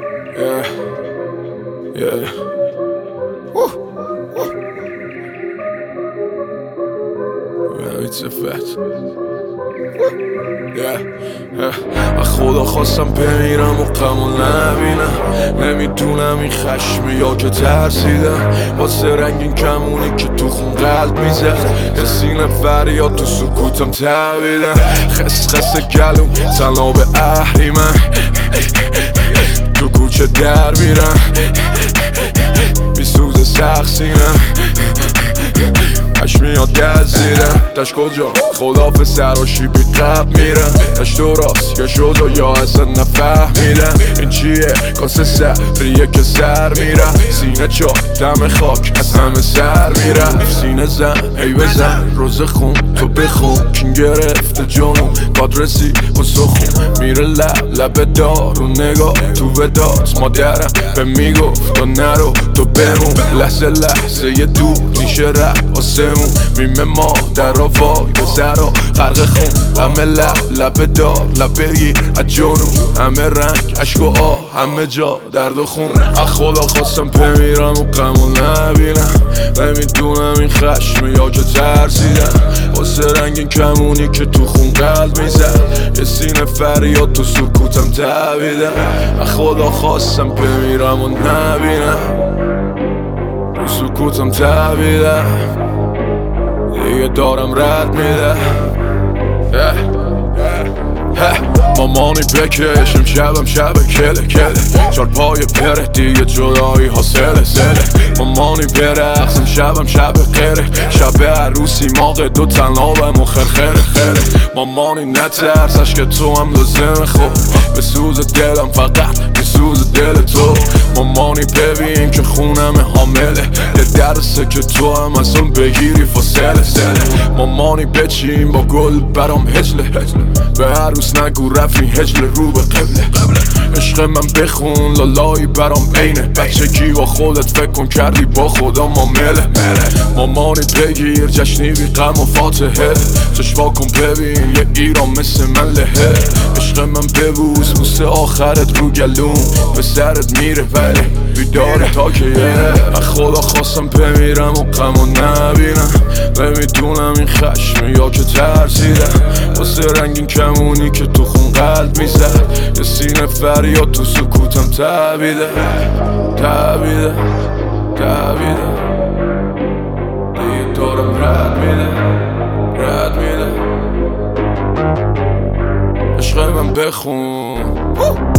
Yeah, yeah. Woo, woo. Yeah, it's a fact. از خدا خواستم بمیرم و غمو نبینم. نمیدونم این خشمه یا که ترسیدم، واسه رنگین کمونی که تو خون قلب میزد. یه سینه فریاد تو سکوتم تبیدم. خس گلوم تنها به اهریمن، تو کوچه در میرم میسوزه سخت سینم. میاد دست زیرم. دشت کجا خدافه سراشی بی قبل میرم. دشت تو راست یا شد و یا اصلا نفهمیدم این چیه. کاسه سریه که سر میرم. سینه چا دم خاک از همه سر میرم. سینه زن ای بزن روز خون تو بخون. کین گرفته جانو بادرسی و سخون. میره لب دار و نگاه تو وداست. مادرم به میگفت تو نرو تو بمون. لحظه یه دور میشه رفت آسمون. میمه ما در را وای به سرا غرق خون. همه لب دار لب بگیر از جنون. همه رنگ عشق و آه همه جا درد و خون. از خدا خواستم بمیرم و غمو نبینم. نمیدونم این خشمه یا که ترسیدم، واسه رنگین کمونی که تو خون قلب میزد. یه سینه فریاد تو سکوتم تبیدم. از خدا خواستم بمیرم و نبینم، تو سکوتم تبیدم. دیگه دارم رد میده. مامانی بکشم شبم شب کله چار پای پره دیگه جدایی ها سله مامانی برقصم شبم شب قره. شب عروسی ماغ دو تنابم و خره. مامانی نترسش که تو هم لازم خوب. به سوز دلم فقط به سوز دل تو. مامانی ببین که خونم حامله. یه درسه که تو هم از اون بگیری فاصله. مامانی بچین با گل برام هجله. به عروس نگو رفی هجله رو به قبله. عشق من بخون لالایی برام عینه. بچگی با خودت فکر کن کردی با خدا معامله. مامانی بگیر جشنی بی غم و فاتحه. چشوا کن ببین یه ایران مثل من لهه. عشق من ببوس بوسه آخرت رو گلوم. به سرت میره ولی بیداره تا که از خدا خواستم بمیرم و غمو نبینم. نمیدونم این خشمه یا که ترسیدم، واسه رنگین کمونی که تو خون قلب میزد. یه سینه فریاد تو سکوتم تبیده. دیگه دارم رد میده. عشق من بخون.